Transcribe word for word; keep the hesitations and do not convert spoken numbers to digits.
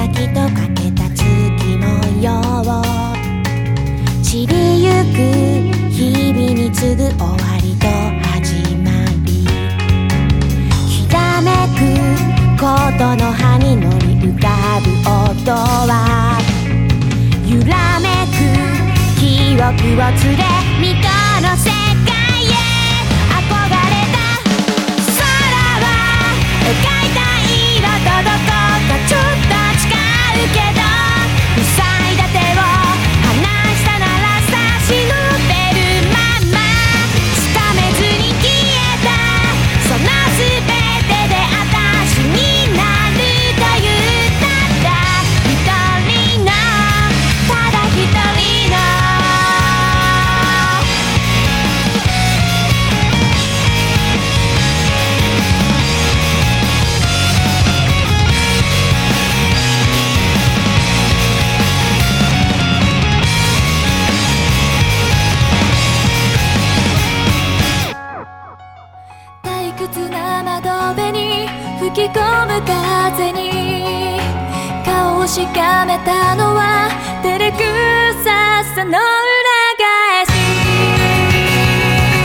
きとかけた月模様、散りゆく日々に次ぐ終わりと始まり、ひらめくことの葉に乗り浮かぶ音は揺らめく記憶を連れ水戸の世界へ憧れた空は描いた色とどこかちょっと違うけど、塞いだ手を離したなら差し伸べるままつかめずに消えたその全てで私になるというただ一人のただ一人の退屈な窓辺に吹き込む風に顔をしかめたのは照れくささの